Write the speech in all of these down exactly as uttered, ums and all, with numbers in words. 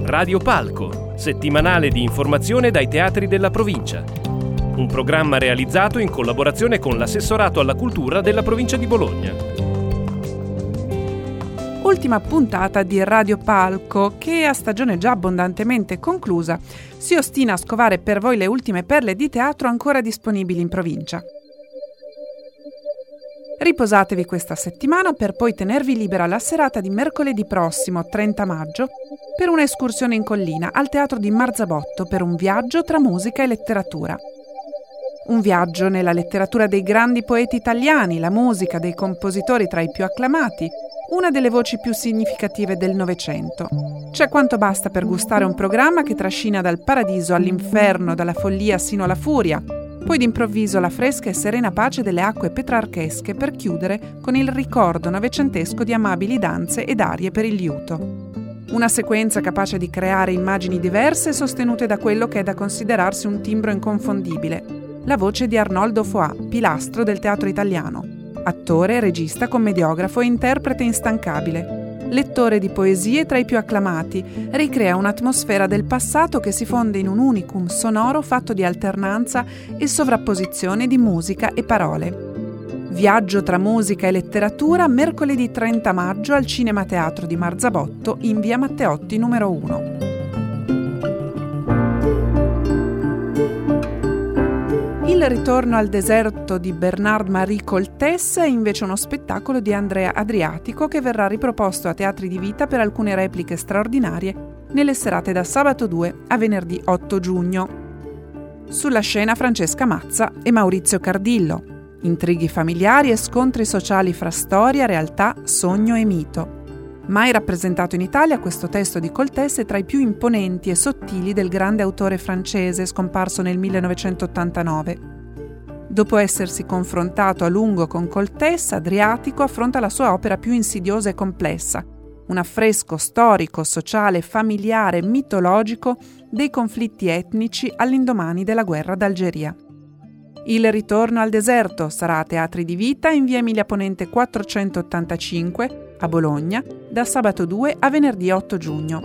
Radio Palco, settimanale di informazione dai teatri della provincia. Un programma realizzato in collaborazione con l'Assessorato alla Cultura della provincia di Bologna. Ultima puntata di Radio Palco che, a stagione già abbondantemente conclusa, si ostina a scovare per voi le ultime perle di teatro ancora disponibili in provincia. Riposatevi questa settimana per poi tenervi libera la serata di mercoledì prossimo, trenta maggio, per un'escursione in collina al Teatro di Marzabotto per un viaggio tra musica e letteratura. Un viaggio nella letteratura dei grandi poeti italiani, la musica dei compositori tra i più acclamati, una delle voci più significative del Novecento. C'è quanto basta per gustare un programma che trascina dal paradiso all'inferno, dalla follia sino alla furia, poi d'improvviso la fresca e serena pace delle acque petrarchesche per chiudere con il ricordo novecentesco di amabili danze ed arie per il liuto. Una sequenza capace di creare immagini diverse sostenute da quello che è da considerarsi un timbro inconfondibile, la voce di Arnoldo Foà, pilastro del teatro italiano, attore, regista, commediografo e interprete instancabile. Lettore di poesie tra i più acclamati, ricrea un'atmosfera del passato che si fonde in un unicum sonoro fatto di alternanza e sovrapposizione di musica e parole. Viaggio tra musica e letteratura, mercoledì trenta maggio al Cinema Teatro di Marzabotto in via Matteotti numero uno. Il ritorno al deserto di Bernard-Marie Coltès è invece uno spettacolo di Andrea Adriatico che verrà riproposto a Teatri di Vita per alcune repliche straordinarie nelle serate da sabato due a venerdì otto giugno. Sulla scena Francesca Mazza e Maurizio Cardillo. Intrighi familiari e scontri sociali fra storia, realtà, sogno e mito. Mai rappresentato in Italia, questo testo di Coltès è tra i più imponenti e sottili del grande autore francese scomparso nel millenovecentottantanove. Dopo essersi confrontato a lungo con Coltès, Adriatico affronta la sua opera più insidiosa e complessa, un affresco storico, sociale, familiare, mitologico dei conflitti etnici all'indomani della guerra d'Algeria. Il ritorno al deserto sarà a Teatri di Vita in via Emilia Ponente quattrocentottantacinque a Bologna da sabato due a venerdì otto giugno.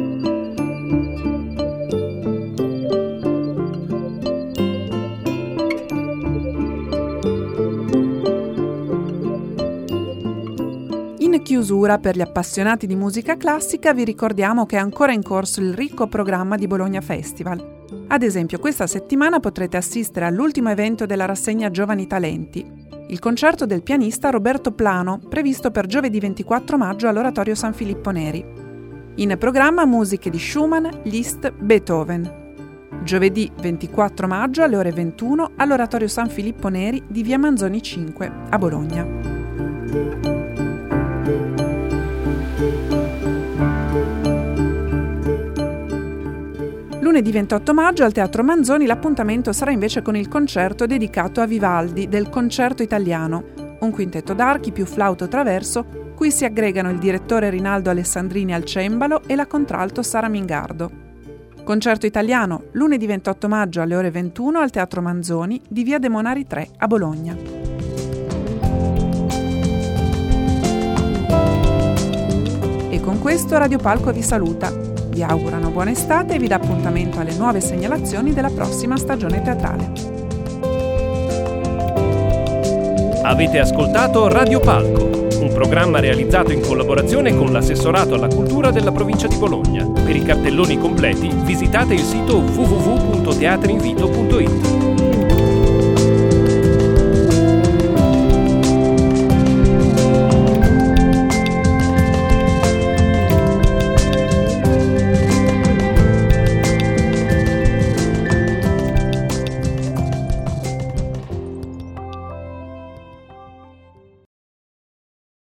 In chiusura, per gli appassionati di musica classica, vi ricordiamo che è ancora in corso il ricco programma di Bologna Festival. Ad esempio, questa settimana potrete assistere all'ultimo evento della rassegna Giovani Talenti, il concerto del pianista Roberto Plano, previsto per giovedì ventiquattro maggio all'Oratorio San Filippo Neri. In programma musiche di Schumann, Liszt, Beethoven. Giovedì ventiquattro maggio alle ore ventuno all'Oratorio San Filippo Neri di via Manzoni cinque a Bologna. Lunedì ventotto maggio al Teatro Manzoni l'appuntamento sarà invece con il concerto dedicato a Vivaldi del Concerto Italiano, un quintetto d'archi più flauto traverso, cui si aggregano il direttore Rinaldo Alessandrini al cembalo e la contralto Sara Mingardo. Concerto Italiano, lunedì ventotto maggio alle ore ventuno al Teatro Manzoni di via De Monari tre a Bologna. E con questo Radio Palco vi saluta. Vi augurano buona estate e vi dà appuntamento alle nuove segnalazioni della prossima stagione teatrale. Avete ascoltato Radio Palco, un programma realizzato in collaborazione con l'Assessorato alla Cultura della provincia di Bologna. Per i cartelloni completi visitate il sito w w w punto teatrinvito punto i t.